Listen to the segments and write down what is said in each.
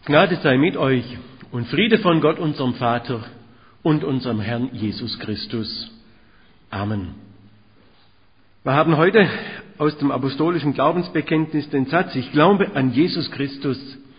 Gnade sei mit euch und Friede von Gott, unserem Vater und unserem Herrn Jesus Christus. Amen. Wir haben heute aus dem apostolischen Glaubensbekenntnis den Satz: Ich glaube an Jesus Christus.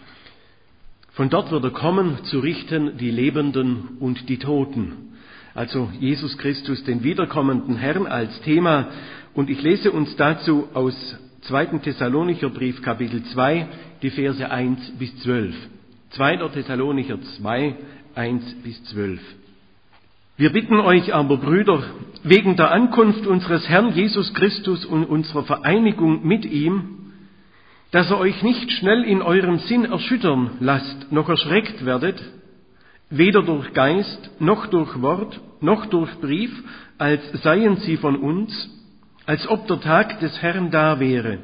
Von dort wird er kommen, zu richten die Lebenden und die Toten. Also Jesus Christus, den wiederkommenden Herrn, als Thema. Und ich lese uns dazu aus 2. Thessalonicher Brief, Kapitel 2, die Verse 1 bis 12. 2. Thessalonicher 2, 1 bis 12. Wir bitten euch aber, Brüder, wegen der Ankunft unseres Herrn Jesus Christus und unserer Vereinigung mit ihm, dass ihr euch nicht schnell in eurem Sinn erschüttern lasst, noch erschreckt werdet, weder durch Geist, noch durch Wort, noch durch Brief, als seien sie von uns, als ob der Tag des Herrn da wäre.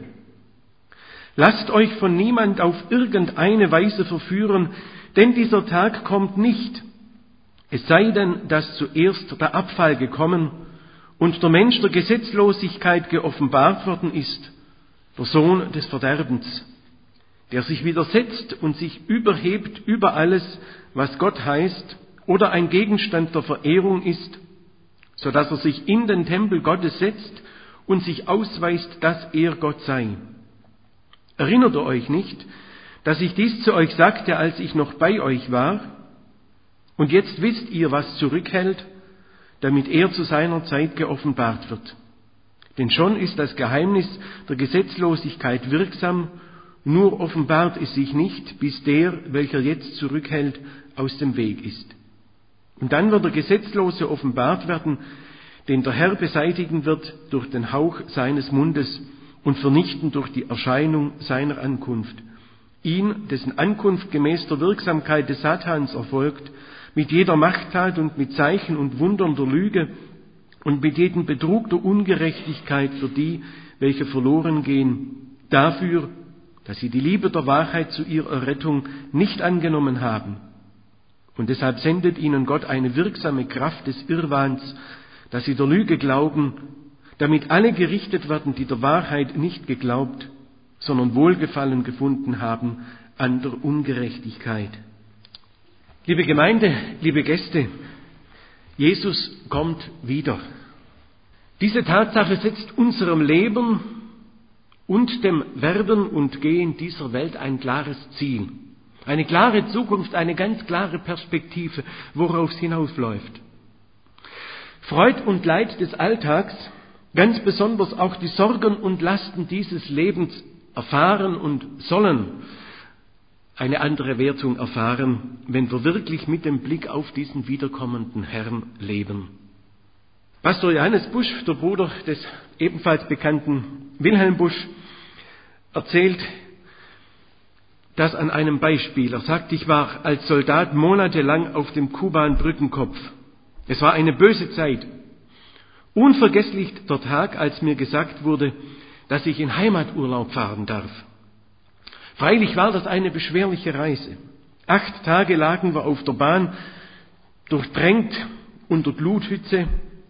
Lasst euch von niemand auf irgendeine Weise verführen, denn dieser Tag kommt nicht, es sei denn, dass zuerst der Abfall gekommen und der Mensch der Gesetzlosigkeit geoffenbart worden ist, der Sohn des Verderbens, der sich widersetzt und sich überhebt über alles, was Gott heißt oder ein Gegenstand der Verehrung ist, so dass er sich in den Tempel Gottes setzt und sich ausweist, dass er Gott sei. Erinnert ihr euch nicht, dass ich dies zu euch sagte, als ich noch bei euch war? Und jetzt wisst ihr, was zurückhält, damit er zu seiner Zeit geoffenbart wird. Denn schon ist das Geheimnis der Gesetzlosigkeit wirksam, nur offenbart es sich nicht, bis der, welcher jetzt zurückhält, aus dem Weg ist. Und dann wird der Gesetzlose offenbart werden, den der Herr beseitigen wird durch den Hauch seines Mundes und vernichten durch die Erscheinung seiner Ankunft. Ihn, dessen Ankunft gemäß der Wirksamkeit des Satans erfolgt, mit jeder Machttat und mit Zeichen und Wundern der Lüge und mit jedem Betrug der Ungerechtigkeit für die, welche verloren gehen, dafür, dass sie die Liebe der Wahrheit zu ihrer Errettung nicht angenommen haben. Und deshalb sendet ihnen Gott eine wirksame Kraft des Irrwahns, dass sie der Lüge glauben, damit alle gerichtet werden, die der Wahrheit nicht geglaubt, sondern Wohlgefallen gefunden haben an der Ungerechtigkeit. Liebe Gemeinde, liebe Gäste, Jesus kommt wieder. Diese Tatsache setzt unserem Leben und dem Werden und Gehen dieser Welt ein klares Ziel. Eine klare Zukunft, eine ganz klare Perspektive, worauf es hinausläuft. Freud und Leid des Alltags, ganz besonders auch die Sorgen und Lasten dieses Lebens erfahren und sollen eine andere Wertung erfahren, wenn wir wirklich mit dem Blick auf diesen wiederkommenden Herrn leben. Pastor Johannes Busch, der Bruder des ebenfalls bekannten Wilhelm Busch, erzählt das an einem Beispiel. Er sagt, ich war als Soldat monatelang auf dem Kuban-Brückenkopf. Es war eine böse Zeit. Unvergesslich der Tag, als mir gesagt wurde, dass ich in Heimaturlaub fahren darf. Freilich war das eine beschwerliche Reise. 8 Tage lagen wir auf der Bahn, durchdrängt unter Gluthitze.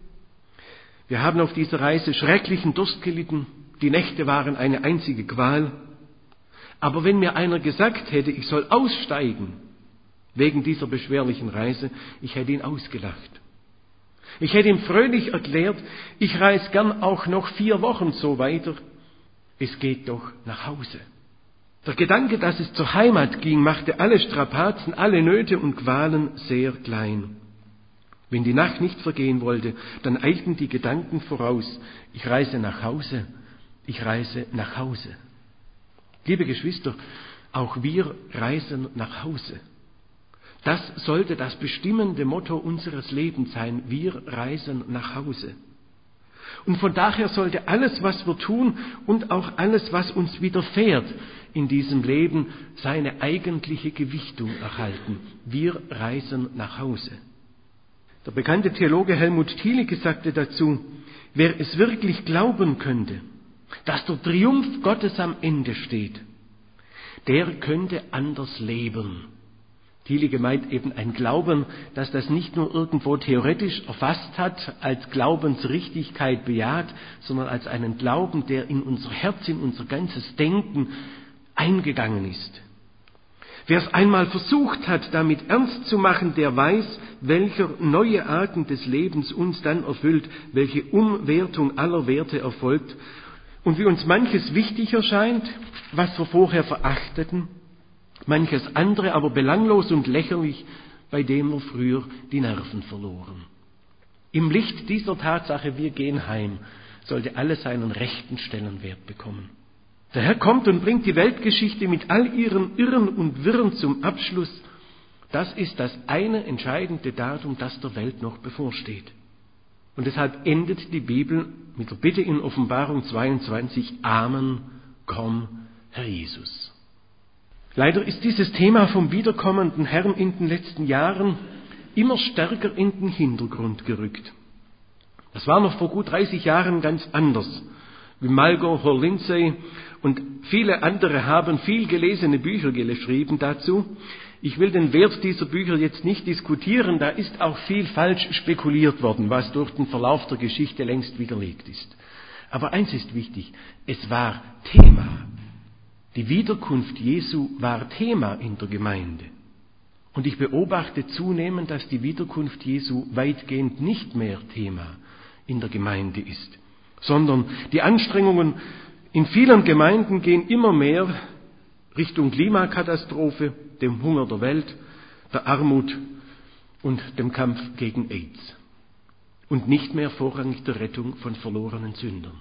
Wir haben auf dieser Reise schrecklichen Durst gelitten. Die Nächte waren eine einzige Qual. Aber wenn mir einer gesagt hätte, ich soll aussteigen wegen dieser beschwerlichen Reise, ich hätte ihn ausgelacht. Ich hätte ihm fröhlich erklärt, ich reise gern auch noch 4 Wochen so weiter. Es geht doch nach Hause. Der Gedanke, dass es zur Heimat ging, machte alle Strapazen, alle Nöte und Qualen sehr klein. Wenn die Nacht nicht vergehen wollte, dann eilten die Gedanken voraus. Ich reise nach Hause, ich reise nach Hause. Liebe Geschwister, auch wir reisen nach Hause. Das sollte das bestimmende Motto unseres Lebens sein. Wir reisen nach Hause. Und von daher sollte alles, was wir tun und auch alles, was uns widerfährt in diesem Leben, seine eigentliche Gewichtung erhalten. Wir reisen nach Hause. Der bekannte Theologe Helmut Thielicke sagte dazu, wer es wirklich glauben könnte, dass der Triumph Gottes am Ende steht, der könnte anders leben. Thielicke meint eben ein Glauben, dass das nicht nur irgendwo theoretisch erfasst hat, als Glaubensrichtigkeit bejaht, sondern als einen Glauben, der in unser Herz, in unser ganzes Denken eingegangen ist. Wer es einmal versucht hat, damit ernst zu machen, der weiß, welcher neue Atem des Lebens uns dann erfüllt, welche Umwertung aller Werte erfolgt und wie uns manches wichtig erscheint, was wir vorher verachteten, manches andere aber belanglos und lächerlich, bei dem wir früher die Nerven verloren. Im Licht dieser Tatsache, wir gehen heim, sollte alles seinen rechten Stellenwert bekommen. Der Herr kommt und bringt die Weltgeschichte mit all ihren Irren und Wirren zum Abschluss. Das ist das eine entscheidende Datum, das der Welt noch bevorsteht. Und deshalb endet die Bibel mit der Bitte in Offenbarung 22, Amen, komm, Herr Jesus. Leider ist dieses Thema vom wiederkommenden Herrn in den letzten Jahren immer stärker in den Hintergrund gerückt. Das war noch vor gut 30 Jahren ganz anders. Wie Margot Hall-Lindsay und viele andere haben viel gelesene Bücher geschrieben dazu. Ich will den Wert dieser Bücher jetzt nicht diskutieren, da ist auch viel falsch spekuliert worden, was durch den Verlauf der Geschichte längst widerlegt ist. Aber eins ist wichtig, es war Thema. Die Wiederkunft Jesu war Thema in der Gemeinde. Und ich beobachte zunehmend, dass die Wiederkunft Jesu weitgehend nicht mehr Thema in der Gemeinde ist, sondern die Anstrengungen in vielen Gemeinden gehen immer mehr Richtung Klimakatastrophe, dem Hunger der Welt, der Armut und dem Kampf gegen AIDS. Und nicht mehr vorrangig der Rettung von verlorenen Sündern.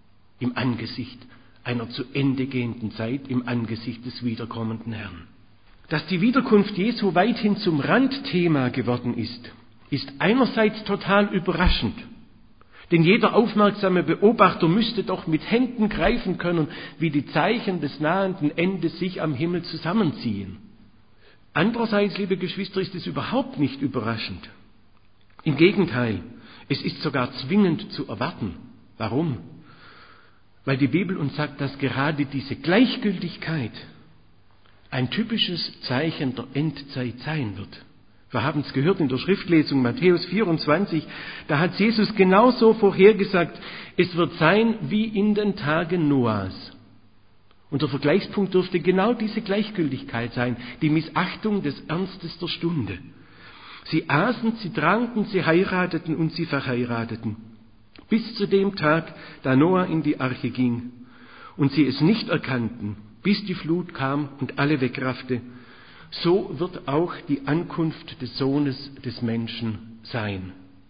Im Angesicht einer zu Ende gehenden Zeit, im Angesicht des wiederkommenden Herrn. Dass die Wiederkunft Jesu weithin zum Randthema geworden ist einerseits total überraschend. Denn jeder aufmerksame Beobachter müsste doch mit Händen greifen können, wie die Zeichen des nahenden Endes sich am Himmel zusammenziehen. Andererseits, liebe Geschwister, ist es überhaupt nicht überraschend. Im Gegenteil, es ist sogar zwingend zu erwarten. Warum? Weil die Bibel uns sagt, dass gerade diese Gleichgültigkeit ein typisches Zeichen der Endzeit sein wird. Wir haben es gehört in der Schriftlesung Matthäus 24, da hat Jesus genauso vorhergesagt, es wird sein wie in den Tagen Noahs. Und der Vergleichspunkt dürfte genau diese Gleichgültigkeit sein, die Missachtung des Ernstes der Stunde. Sie aßen, sie tranken, sie heirateten und sie verheirateten, bis zu dem Tag, da Noah in die Arche ging und sie es nicht erkannten, bis die Flut kam und alle wegraffte. So wird auch die Ankunft des Sohnes des Menschen sein.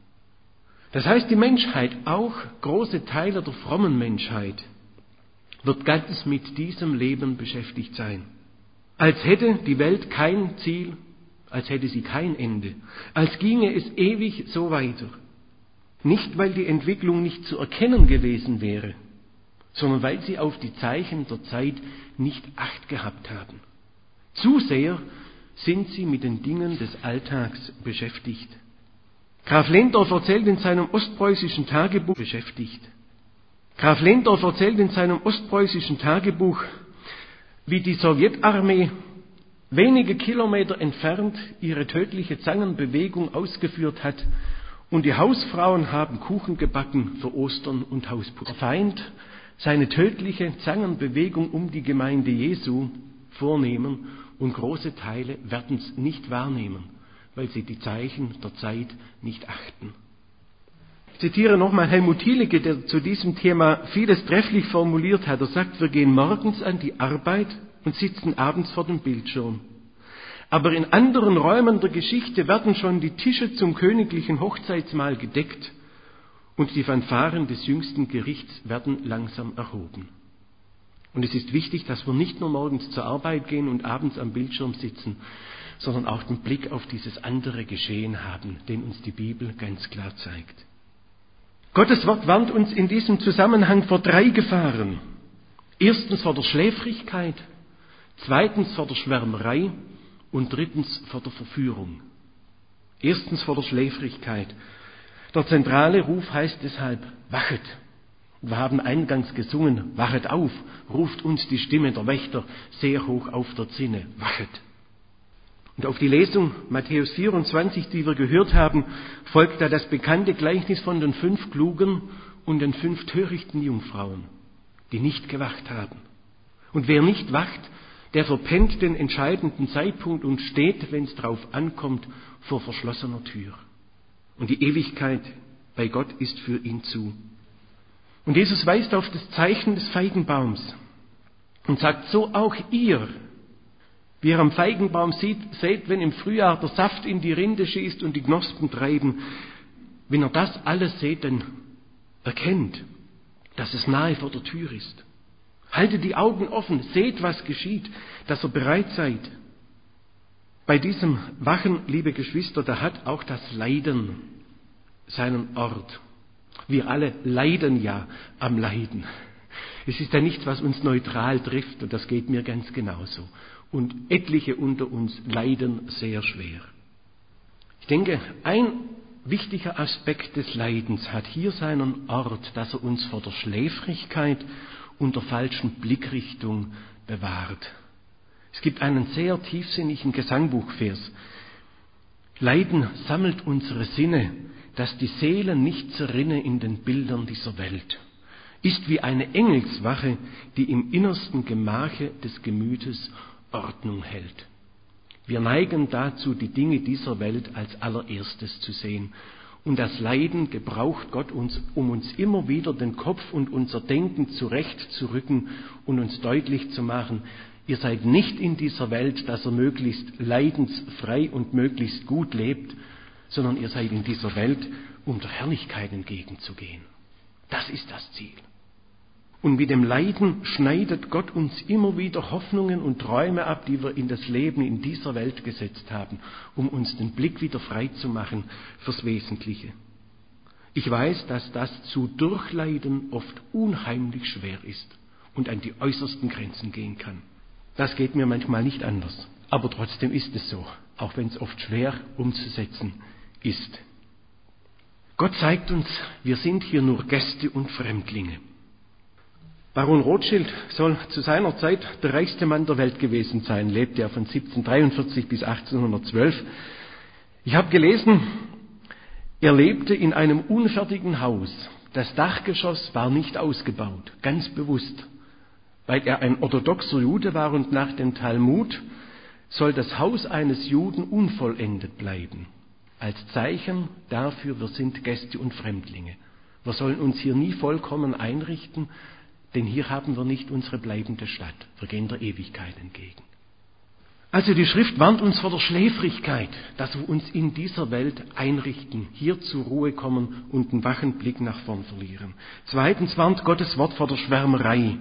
Das heißt, die Menschheit, auch große Teile der frommen Menschheit, wird ganz mit diesem Leben beschäftigt sein. Als hätte die Welt kein Ziel, als hätte sie kein Ende, als ginge es ewig so weiter. Nicht, weil die Entwicklung nicht zu erkennen gewesen wäre, sondern weil sie auf die Zeichen der Zeit nicht Acht gehabt haben. Zu sehr sind sie mit den Dingen des Alltags beschäftigt. Graf Lehndorff erzählt in seinem ostpreußischen Tagebuch, wie die Sowjetarmee wenige Kilometer entfernt ihre tödliche Zangenbewegung ausgeführt hat und die Hausfrauen haben Kuchen gebacken für Ostern und Hausputz. Der Feind seine tödliche Zangenbewegung um die Gemeinde Jesu vornehmen und große Teile werden es nicht wahrnehmen, weil sie die Zeichen der Zeit nicht achten. Ich zitiere nochmal Helmut Thielicke, der zu diesem Thema vieles trefflich formuliert hat. Er sagt, wir gehen morgens an die Arbeit und sitzen abends vor dem Bildschirm. Aber in anderen Räumen der Geschichte werden schon die Tische zum königlichen Hochzeitsmahl gedeckt und die Fanfaren des jüngsten Gerichts werden langsam erhoben. Und es ist wichtig, dass wir nicht nur morgens zur Arbeit gehen und abends am Bildschirm sitzen, sondern auch den Blick auf dieses andere Geschehen haben, den uns die Bibel ganz klar zeigt. Gottes Wort warnt uns in diesem Zusammenhang vor 3 Gefahren. Erstens vor der Schläfrigkeit, zweitens vor der Schwärmerei und drittens vor der Verführung. Erstens vor der Schläfrigkeit. Der zentrale Ruf heißt deshalb, wachet. Wir haben eingangs gesungen, wachet auf, ruft uns die Stimme der Wächter sehr hoch auf der Zinne, wachet. Und auf die Lesung Matthäus 24, die wir gehört haben, folgt da das bekannte Gleichnis von den 5 klugen und den 5 törichten Jungfrauen, die nicht gewacht haben. Und wer nicht wacht, der verpennt den entscheidenden Zeitpunkt und steht, wenn es drauf ankommt, vor verschlossener Tür. Und die Ewigkeit bei Gott ist für ihn zu. Und Jesus weist auf das Zeichen des Feigenbaums und sagt, so auch ihr, wie ihr am Feigenbaum seht, wenn im Frühjahr der Saft in die Rinde schießt und die Knospen treiben, wenn ihr das alles seht, dann erkennt, dass es nahe vor der Tür ist. Haltet die Augen offen, seht, was geschieht, dass ihr bereit seid. Bei diesem Wachen, liebe Geschwister, da hat auch das Leiden seinen Ort. Wir alle leiden ja am Leiden. Es ist ja nichts, was uns neutral trifft, und das geht mir ganz genauso. Und etliche unter uns leiden sehr schwer. Ich denke, ein wichtiger Aspekt des Leidens hat hier seinen Ort, dass er uns vor der Schläfrigkeit und der falschen Blickrichtung bewahrt. Es gibt einen sehr tiefsinnigen Gesangbuchvers. Leiden sammelt unsere Sinne, dass die Seele nicht zerrinne in den Bildern dieser Welt, ist wie eine Engelswache, die im innersten Gemache des Gemütes Ordnung hält. Wir neigen dazu, die Dinge dieser Welt als allererstes zu sehen. Und das Leiden gebraucht Gott uns, um uns immer wieder den Kopf und unser Denken zurechtzurücken und uns deutlich zu machen, ihr seid nicht in dieser Welt, dass ihr möglichst leidensfrei und möglichst gut lebt, sondern ihr seid in dieser Welt, um der Herrlichkeit entgegenzugehen. Das ist das Ziel. Und mit dem Leiden schneidet Gott uns immer wieder Hoffnungen und Träume ab, die wir in das Leben in dieser Welt gesetzt haben, um uns den Blick wieder frei zu machen fürs Wesentliche. Ich weiß, dass das zu Durchleiden oft unheimlich schwer ist und an die äußersten Grenzen gehen kann. Das geht mir manchmal nicht anders, aber trotzdem ist es so, auch wenn es oft schwer umzusetzen ist. Gott zeigt uns, wir sind hier nur Gäste und Fremdlinge. Baron Rothschild soll zu seiner Zeit der reichste Mann der Welt gewesen sein, lebte er von 1743 bis 1812. Ich habe gelesen, er lebte in einem unfertigen Haus. Das Dachgeschoss war nicht ausgebaut, ganz bewusst, weil er ein orthodoxer Jude war und nach dem Talmud soll das Haus eines Juden unvollendet bleiben. Als Zeichen dafür, wir sind Gäste und Fremdlinge. Wir sollen uns hier nie vollkommen einrichten, denn hier haben wir nicht unsere bleibende Stadt. Wir gehen der Ewigkeit entgegen. Also die Schrift warnt uns vor der Schläfrigkeit, dass wir uns in dieser Welt einrichten, hier zur Ruhe kommen und einen wachen Blick nach vorn verlieren. Zweitens warnt Gottes Wort vor der Schwärmerei.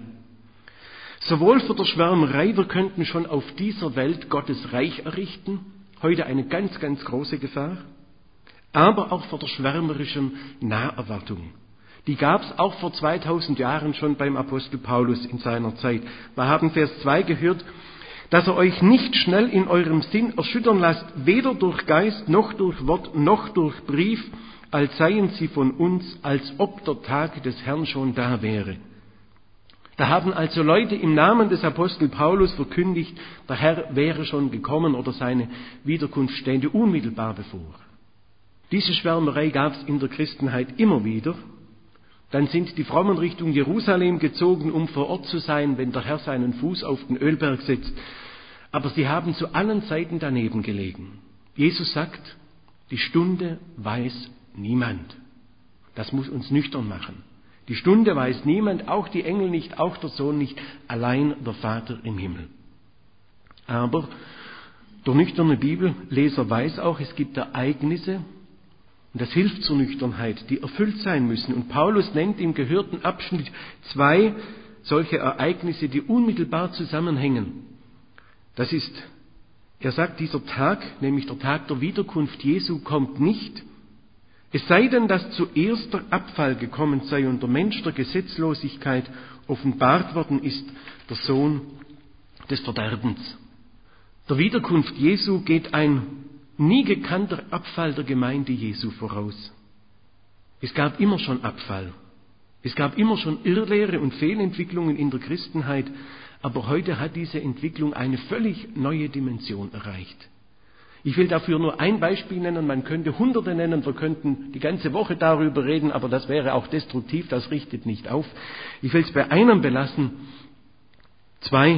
Sowohl vor der Schwärmerei, wir könnten schon auf dieser Welt Gottes Reich errichten, heute eine ganz, ganz große Gefahr, aber auch vor der schwärmerischen Naherwartung. Die gab es auch vor 2000 Jahren schon beim Apostel Paulus in seiner Zeit. Wir haben Vers 2 gehört, dass ihr euch nicht schnell in eurem Sinn erschüttern lasst, weder durch Geist, noch durch Wort, noch durch Brief, als seien sie von uns, als ob der Tag des Herrn schon da wäre. Da haben also Leute im Namen des Apostel Paulus verkündigt, der Herr wäre schon gekommen oder seine Wiederkunft stände unmittelbar bevor. Diese Schwärmerei gab es in der Christenheit immer wieder. Dann sind die Frommen Richtung Jerusalem gezogen, um vor Ort zu sein, wenn der Herr seinen Fuß auf den Ölberg setzt. Aber sie haben zu allen Seiten daneben gelegen. Jesus sagt, die Stunde weiß niemand. Das muss uns nüchtern machen. Die Stunde weiß niemand, auch die Engel nicht, auch der Sohn nicht, allein der Vater im Himmel. Aber der nüchterne Bibelleser weiß auch, es gibt Ereignisse, und das hilft zur Nüchternheit, die erfüllt sein müssen. Und Paulus nennt im gehörten Abschnitt 2 solche Ereignisse, die unmittelbar zusammenhängen. Das ist, er sagt, dieser Tag, nämlich der Tag der Wiederkunft Jesu, kommt nicht, es sei denn, dass zuerst der Abfall gekommen sei und der Mensch der Gesetzlosigkeit offenbart worden ist, der Sohn des Verderbens. Der Wiederkunft Jesu geht ein nie gekannter Abfall der Gemeinde Jesu voraus. Es gab immer schon Abfall. Es gab immer schon Irrlehre und Fehlentwicklungen in der Christenheit, aber heute hat diese Entwicklung eine völlig neue Dimension erreicht. Ich will dafür nur ein Beispiel nennen, man könnte Hunderte nennen, wir könnten die ganze Woche darüber reden, aber das wäre auch destruktiv, das richtet nicht auf. Ich will es bei einem belassen. 2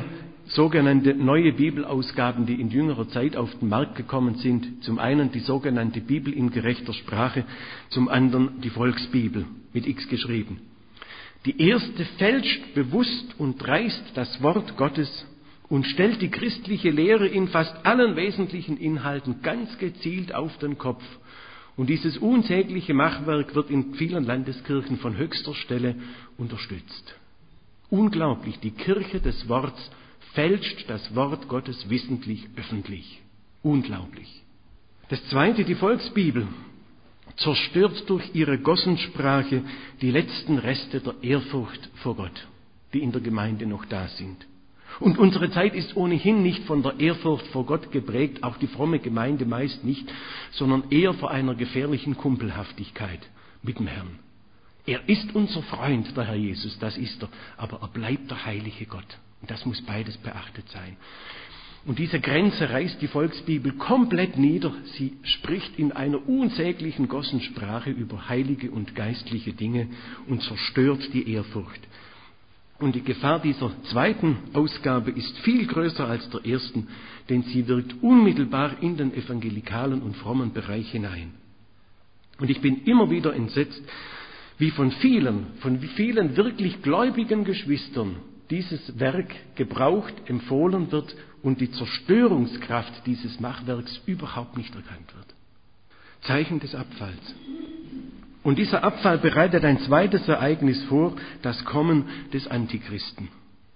sogenannte neue Bibelausgaben, die in jüngerer Zeit auf den Markt gekommen sind. Zum einen die sogenannte Bibel in gerechter Sprache, zum anderen die Volksbibel mit X geschrieben. Die erste fälscht bewusst und dreist das Wort Gottes und stellt die christliche Lehre in fast allen wesentlichen Inhalten ganz gezielt auf den Kopf. Und dieses unsägliche Machwerk wird in vielen Landeskirchen von höchster Stelle unterstützt. Unglaublich, die Kirche des Worts fälscht das Wort Gottes wissentlich öffentlich. Unglaublich. Das zweite, die Volksbibel, zerstört durch ihre Gossensprache die letzten Reste der Ehrfurcht vor Gott, die in der Gemeinde noch da sind. Und unsere Zeit ist ohnehin nicht von der Ehrfurcht vor Gott geprägt, auch die fromme Gemeinde meist nicht, sondern eher vor einer gefährlichen Kumpelhaftigkeit mit dem Herrn. Er ist unser Freund, der Herr Jesus, das ist er, aber er bleibt der heilige Gott. Und das muss beides beachtet sein. Und diese Grenze reißt die Volksbibel komplett nieder. Sie spricht in einer unsäglichen Gossensprache über heilige und geistliche Dinge und zerstört die Ehrfurcht. Und die Gefahr dieser zweiten Ausgabe ist viel größer als der ersten, denn sie wirkt unmittelbar in den evangelikalen und frommen Bereich hinein. Und ich bin immer wieder entsetzt, wie von vielen wirklich gläubigen Geschwistern dieses Werk gebraucht, empfohlen wird und die Zerstörungskraft dieses Machwerks überhaupt nicht erkannt wird. Zeichen des Abfalls. Und dieser Abfall bereitet ein zweites Ereignis vor, das Kommen des Antichristen.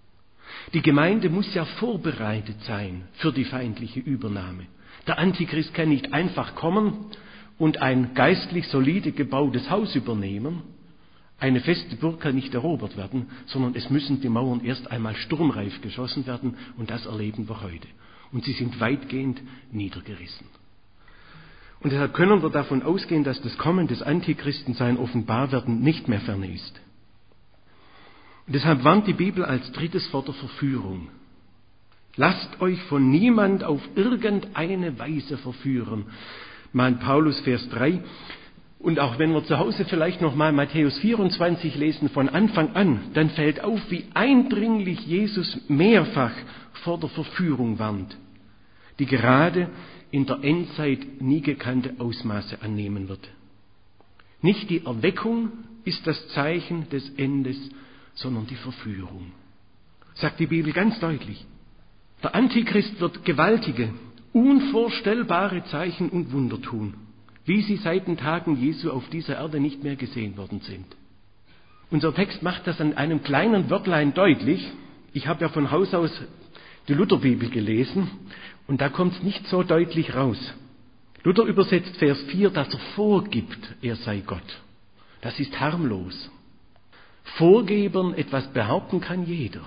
Die Gemeinde muss ja vorbereitet sein für die feindliche Übernahme. Der Antichrist kann nicht einfach kommen und ein geistlich solide gebautes Haus übernehmen. Eine feste Burg kann nicht erobert werden, sondern es müssen die Mauern erst einmal sturmreif geschossen werden und das erleben wir heute. Und sie sind weitgehend niedergerissen. Und deshalb können wir davon ausgehen, dass das Kommen des Antichristen, sein Offenbarwerden, nicht mehr fern ist. Und deshalb warnt die Bibel als drittes vor der Verführung. Lasst euch von niemand auf irgendeine Weise verführen, mahnt Paulus, Vers 3. Und auch wenn wir zu Hause vielleicht nochmal Matthäus 24 lesen von Anfang an, dann fällt auf, wie eindringlich Jesus mehrfach vor der Verführung warnt, die gerade in der Endzeit nie gekannte Ausmaße annehmen wird. Nicht die Erweckung ist das Zeichen des Endes, sondern die Verführung. Sagt die Bibel ganz deutlich. Der Antichrist wird gewaltige, unvorstellbare Zeichen und Wunder tun, wie sie seit den Tagen Jesu auf dieser Erde nicht mehr gesehen worden sind. Unser Text macht das an einem kleinen Wörtlein deutlich. Ich habe ja von Haus aus die Lutherbibel gelesen und da kommt es nicht so deutlich raus. Luther übersetzt Vers 4, dass er vorgibt, er sei Gott. Das ist harmlos. Vorgeben, etwas behaupten kann jeder.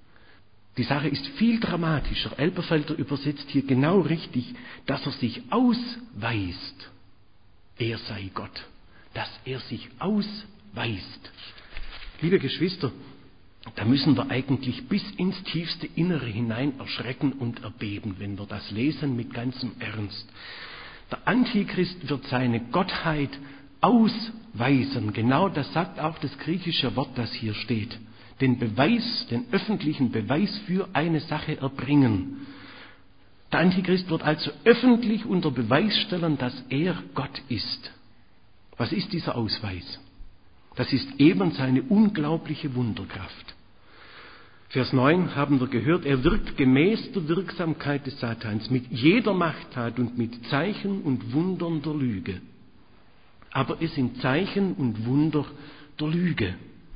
Die Sache ist viel dramatischer. Elberfelder übersetzt hier genau richtig, dass er sich ausweist. Er sei Gott. Dass er sich ausweist. Liebe Geschwister, da müssen wir eigentlich bis ins tiefste Innere hinein erschrecken und erbeben, wenn wir das lesen mit ganzem Ernst. Der Antichrist wird seine Gottheit ausweisen. Genau das sagt auch das griechische Wort, das hier steht. Den öffentlichen Beweis für eine Sache erbringen. Der Antichrist wird also öffentlich unter Beweis stellen, dass er Gott ist. Was ist dieser Ausweis? Das ist eben seine unglaubliche Wunderkraft. Vers 9 haben wir gehört, er wirkt gemäß der Wirksamkeit des Satans mit jeder Machttat und mit Zeichen und Wundern der Lüge. Aber es sind Zeichen und Wunder der Lüge.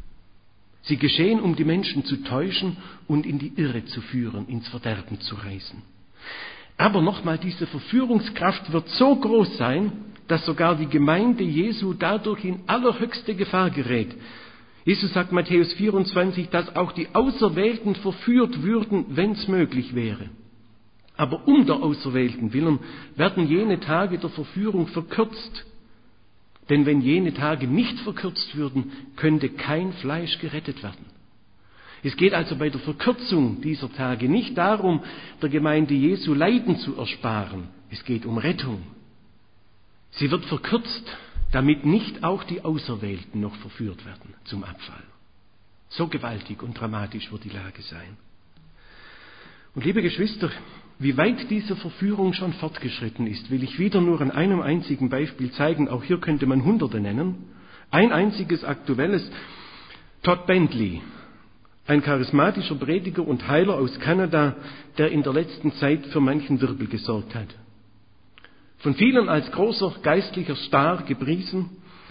Sie geschehen, um die Menschen zu täuschen und in die Irre zu führen, ins Verderben zu reißen. Aber nochmal, diese Verführungskraft wird so groß sein, dass sogar die Gemeinde Jesu dadurch in allerhöchste Gefahr gerät. Jesus sagt Matthäus 24, dass auch die Auserwählten verführt würden, wenn es möglich wäre. Aber um der Auserwählten willen werden jene Tage der Verführung verkürzt. Denn wenn jene Tage nicht verkürzt würden, könnte kein Fleisch gerettet werden. Es geht also bei der Verkürzung dieser Tage nicht darum, der Gemeinde Jesu Leiden zu ersparen. Es geht um Rettung. Sie wird verkürzt, damit nicht auch die Auserwählten noch verführt werden zum Abfall. So gewaltig und dramatisch wird die Lage sein. Und liebe Geschwister, wie weit diese Verführung schon fortgeschritten ist, will ich wieder nur an einem einzigen Beispiel zeigen. Auch hier könnte man Hunderte nennen. Ein einziges aktuelles: Todd Bentley, ein charismatischer Prediger und Heiler aus Kanada, der in der letzten Zeit für manchen Wirbel gesorgt hat. Von vielen als großer geistlicher Star gepriesen.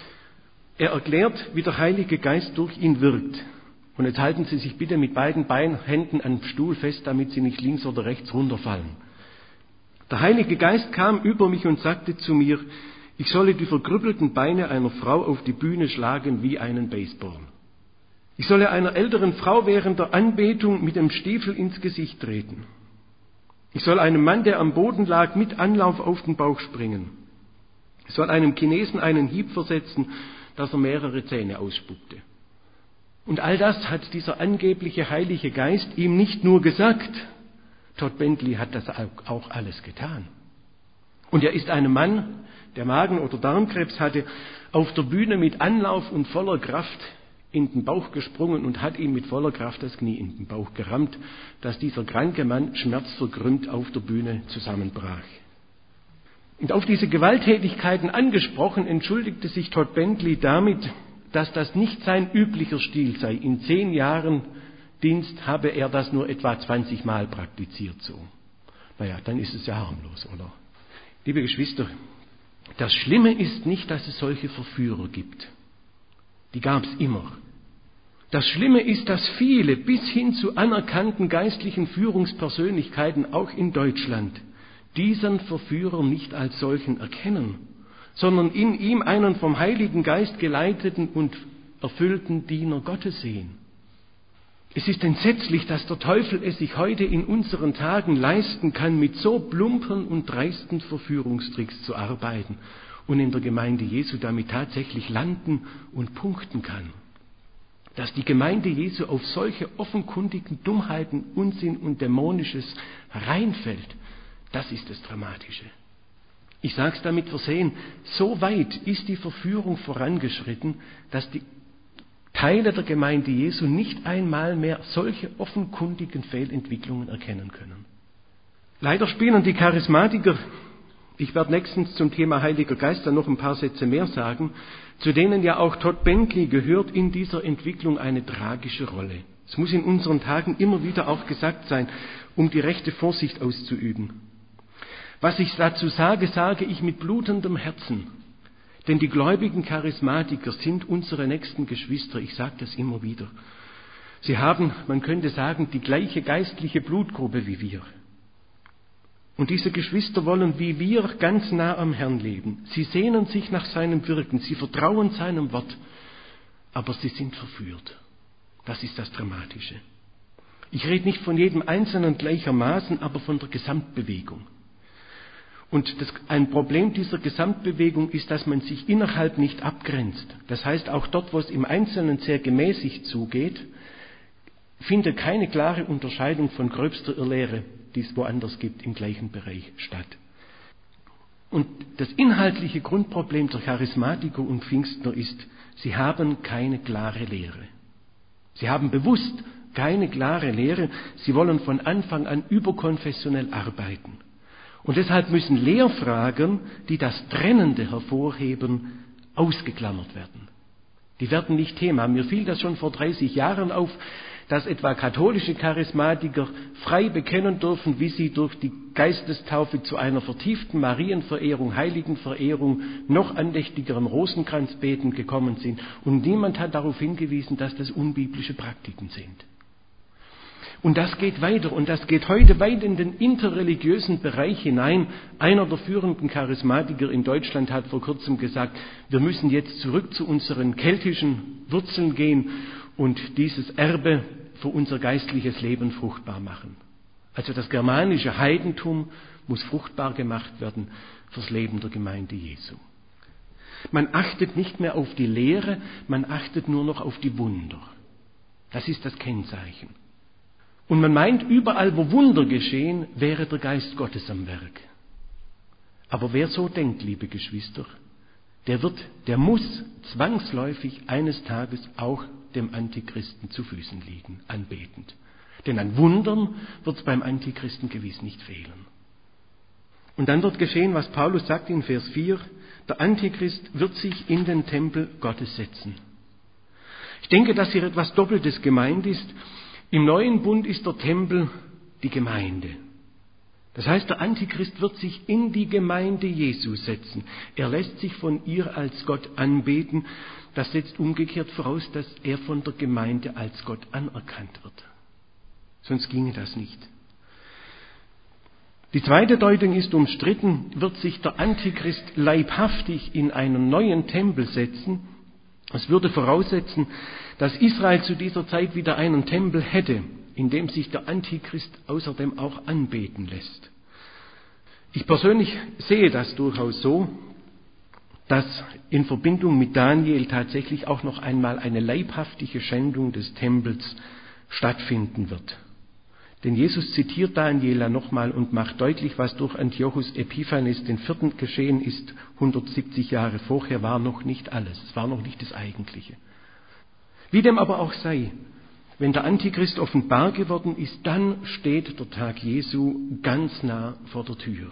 Er erklärt, wie der Heilige Geist durch ihn wirkt. Und jetzt halten Sie sich bitte mit beiden Händen am Stuhl fest, damit Sie nicht links oder rechts runterfallen. Der Heilige Geist kam über mich und sagte zu mir, ich solle die verkrüppelten Beine einer Frau auf die Bühne schlagen wie einen Baseball. Ich solle einer älteren Frau während der Anbetung mit dem Stiefel ins Gesicht treten. Ich soll einem Mann, der am Boden lag, mit Anlauf auf den Bauch springen. Ich soll einem Chinesen einen Hieb versetzen, dass er mehrere Zähne ausspuckte. Und all das hat dieser angebliche Heilige Geist ihm nicht nur gesagt. Todd Bentley hat das auch alles getan. Und er ist einem Mann, der Magen- oder Darmkrebs hatte, auf der Bühne mit Anlauf und voller Kraft in den Bauch gesprungen und hat ihm mit voller Kraft das Knie in den Bauch gerammt, dass dieser kranke Mann schmerzverkrümmt auf der Bühne zusammenbrach. Und auf diese Gewalttätigkeiten angesprochen, entschuldigte sich Todd Bentley damit, dass das nicht sein üblicher Stil sei. In 10 Jahren Dienst habe er das nur etwa 20 Mal praktiziert so. Naja, dann ist es ja harmlos, oder? Liebe Geschwister, das Schlimme ist nicht, dass es solche Verführer gibt. Die gab es immer. Das Schlimme ist, dass viele bis hin zu anerkannten geistlichen Führungspersönlichkeiten, auch in Deutschland, diesen Verführer nicht als solchen erkennen, sondern in ihm einen vom Heiligen Geist geleiteten und erfüllten Diener Gottes sehen. Es ist entsetzlich, dass der Teufel es sich heute in unseren Tagen leisten kann, mit so plumpen und dreisten Verführungstricks zu arbeiten und in der Gemeinde Jesu damit tatsächlich landen und punkten kann. Dass die Gemeinde Jesu auf solche offenkundigen Dummheiten, Unsinn und Dämonisches reinfällt, das ist das Dramatische. Ich sage es damit versehen, so weit ist die Verführung vorangeschritten, dass die Teile der Gemeinde Jesu nicht einmal mehr solche offenkundigen Fehlentwicklungen erkennen können. Leider spielen die Charismatiker, ich werde nächstens zum Thema Heiliger Geist dann noch ein paar Sätze mehr sagen, zu denen ja auch Todd Bentley gehört, in dieser Entwicklung eine tragische Rolle. Es muss in unseren Tagen immer wieder auch gesagt sein, um die rechte Vorsicht auszuüben. Was ich dazu sage, sage ich mit blutendem Herzen. Denn die gläubigen Charismatiker sind unsere nächsten Geschwister, ich sage das immer wieder. Sie haben, man könnte sagen, die gleiche geistliche Blutgruppe wie wir. Und diese Geschwister wollen wie wir ganz nah am Herrn leben. Sie sehnen sich nach seinem Wirken, sie vertrauen seinem Wort, aber sie sind verführt. Das ist das Dramatische. Ich rede nicht von jedem Einzelnen gleichermaßen, aber von der Gesamtbewegung. Und ein Problem dieser Gesamtbewegung ist, dass man sich innerhalb nicht abgrenzt. Das heißt, auch dort, wo es im Einzelnen sehr gemäßigt zugeht, findet keine klare Unterscheidung von gröbster Irrlehre, die es woanders gibt, im gleichen Bereich statt. Und das inhaltliche Grundproblem der Charismatiker und Pfingstler ist, sie haben keine klare Lehre. Sie haben bewusst keine klare Lehre, sie wollen von Anfang an überkonfessionell arbeiten. Und deshalb müssen Lehrfragen, die das Trennende hervorheben, ausgeklammert werden. Die werden nicht Thema. Mir fiel das schon vor 30 Jahren auf, dass etwa katholische Charismatiker frei bekennen dürfen, wie sie durch die Geistestaufe zu einer vertieften Marienverehrung, Heiligenverehrung, noch andächtigeren Rosenkranzbeten gekommen sind. Und niemand hat darauf hingewiesen, dass das unbiblische Praktiken sind. Und das geht weiter und das geht heute weit in den interreligiösen Bereich hinein. Einer der führenden Charismatiker in Deutschland hat vor kurzem gesagt, wir müssen jetzt zurück zu unseren keltischen Wurzeln gehen und dieses Erbe für unser geistliches Leben fruchtbar machen. Also das germanische Heidentum muss fruchtbar gemacht werden fürs Leben der Gemeinde Jesu. Man achtet nicht mehr auf die Lehre, man achtet nur noch auf die Wunder. Das ist das Kennzeichen. Und man meint, überall, wo Wunder geschehen, wäre der Geist Gottes am Werk. Aber wer so denkt, liebe Geschwister, der muss zwangsläufig eines Tages auch dem Antichristen zu Füßen liegen, anbetend. Denn an Wundern wird es beim Antichristen gewiss nicht fehlen. Und dann wird geschehen, was Paulus sagt in Vers 4, der Antichrist wird sich in den Tempel Gottes setzen. Ich denke, dass hier etwas Doppeltes gemeint ist. Im neuen Bund ist der Tempel die Gemeinde. Das heißt, der Antichrist wird sich in die Gemeinde Jesu setzen. Er lässt sich von ihr als Gott anbeten. Das setzt umgekehrt voraus, dass er von der Gemeinde als Gott anerkannt wird. Sonst ginge das nicht. Die zweite Deutung ist umstritten, wird sich der Antichrist leibhaftig in einen neuen Tempel setzen. Es würde voraussetzen, dass Israel zu dieser Zeit wieder einen Tempel hätte, in dem sich der Antichrist außerdem auch anbeten lässt. Ich persönlich sehe das durchaus so, dass in Verbindung mit Daniel tatsächlich auch noch einmal eine leibhaftige Schändung des Tempels stattfinden wird. Denn Jesus zitiert Daniel nochmal und macht deutlich, was durch Antiochus Epiphanes den 4. geschehen ist. 170 Jahre vorher war noch nicht alles, es war noch nicht das Eigentliche. Wie dem aber auch sei, wenn der Antichrist offenbar geworden ist, dann steht der Tag Jesu ganz nah vor der Tür.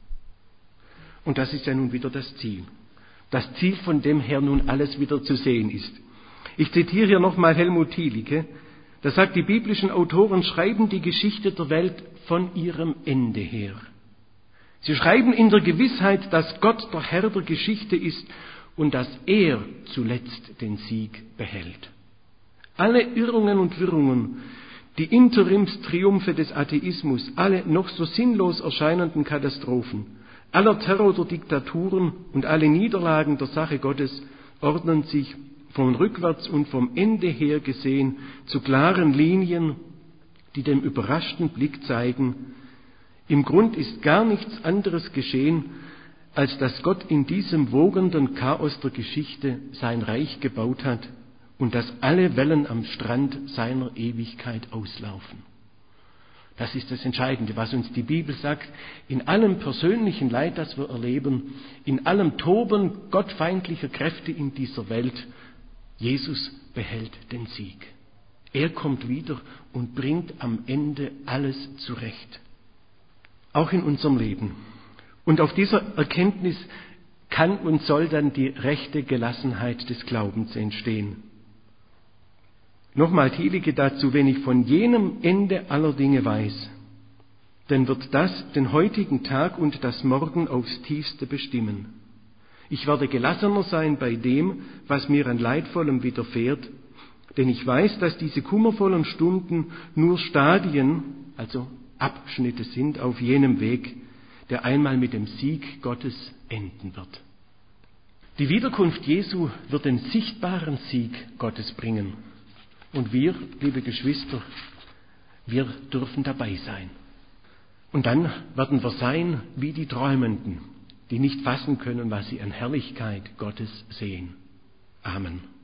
Und das ist ja nun wieder das Ziel. Das Ziel, von dem her nun alles wieder zu sehen ist. Ich zitiere hier nochmal Helmut Thielicke. Da sagt, die biblischen Autoren schreiben die Geschichte der Welt von ihrem Ende her. Sie schreiben in der Gewissheit, dass Gott der Herr der Geschichte ist und dass er zuletzt den Sieg behält. Alle Irrungen und Wirrungen, die Interimstriumphe des Atheismus, alle noch so sinnlos erscheinenden Katastrophen, aller Terror der Diktaturen und alle Niederlagen der Sache Gottes ordnen sich von rückwärts und vom Ende her gesehen zu klaren Linien, die dem überraschten Blick zeigen, im Grund ist gar nichts anderes geschehen, als dass Gott in diesem wogenden Chaos der Geschichte sein Reich gebaut hat und dass alle Wellen am Strand seiner Ewigkeit auslaufen. Das ist das Entscheidende, was uns die Bibel sagt. In allem persönlichen Leid, das wir erleben, in allem Toben gottfeindlicher Kräfte in dieser Welt, Jesus behält den Sieg. Er kommt wieder und bringt am Ende alles zurecht. Auch in unserem Leben. Und auf dieser Erkenntnis kann und soll dann die rechte Gelassenheit des Glaubens entstehen. Nochmal Thielicke dazu, wenn ich von jenem Ende aller Dinge weiß, dann wird das den heutigen Tag und das Morgen aufs Tiefste bestimmen. Ich werde gelassener sein bei dem, was mir an Leidvollem widerfährt, denn ich weiß, dass diese kummervollen Stunden nur Stadien, also Abschnitte sind auf jenem Weg, der einmal mit dem Sieg Gottes enden wird. Die Wiederkunft Jesu wird den sichtbaren Sieg Gottes bringen. Und wir, liebe Geschwister, wir dürfen dabei sein. Und dann werden wir sein wie die Träumenden, die nicht fassen können, was sie an Herrlichkeit Gottes sehen. Amen.